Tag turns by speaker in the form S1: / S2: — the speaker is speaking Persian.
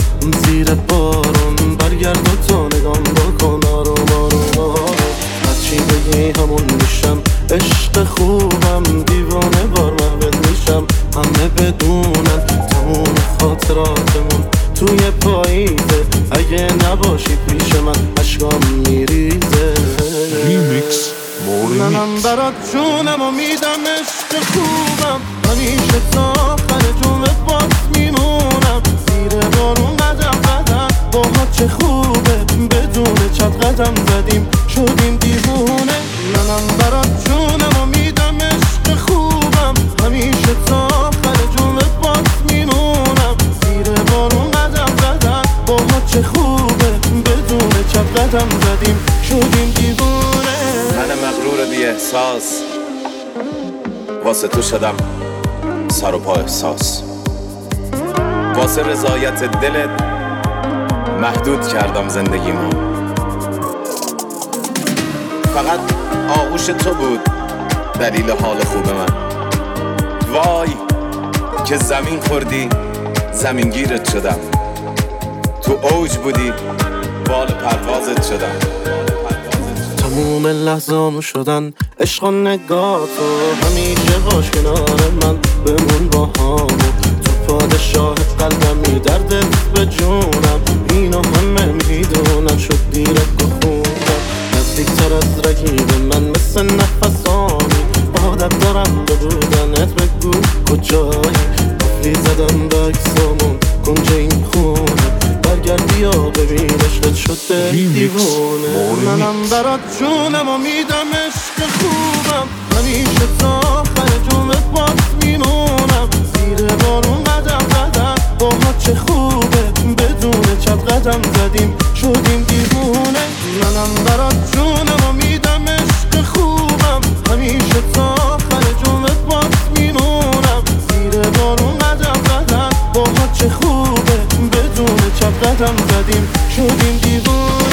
S1: زیر بارون برگرد و تو نگام بکن آروم آروم آروم. هرچی بگی همون میشم، عشق خوبم دیوانه بار محبت میشم. همه بدونن تموم خاطراتمون توی پاییزه، اگه نباشی پیش من عشقام میریزه.
S2: ریمیکس
S1: منم برات جونم و میدم، عشق خوبم همیشه تا آخر جمله باز میمونم. زیر بارون قدم قدم با ما چه خوبه، بدون چپ قدم زدیم شدیم دیوونه. منم برات جونم و میدم، عشق خوبم همیشه تا آخر جمله باز میمونم. زیر بارون قدم قدم با ما چه خوبه، بدون چپ قدم زدیم شدیم دیوونه.
S3: من مغرور بی احساس واسه تو شدم سر و پا احساس، واسه رضایت دلت محدود کردم زندگیمو. فقط آغوش تو بود دلیل حال خوب من. وای که زمین خوردی زمینگیرت شدم، تو اوج بودی بال پروازت شدم.
S1: تموم لحظامو شدن عشق و نگاه تو، همیشه باش کنار من بمون با همو. تو پادشاه قلبمی دردت به جونم، اینو همه میدونن شد دیرت گفتونم. نزدیکتر از رقیب من مثل نفسانی، عادت دارم به بودنت بگو کجایی. قفلی زدم به اکسامون کنج این خونه، برگرد بیا ببین عشقت شده دیوونه. منم برات جونم و میدم، عشق خوبم همیشه تا آخر جمله باز میمونم. زیر بارون قدم قدم با ما چه خوبه، بدون چپ قدم زدیم شدیم دیوونه. منم برات جونم و میدم، عشق خوبم همیشه تا آخر جمله باز میمونم. زیر بارون قدم قدم با ما چه خوبه، بدون چپ قدم زدیم شدیم دیوونه.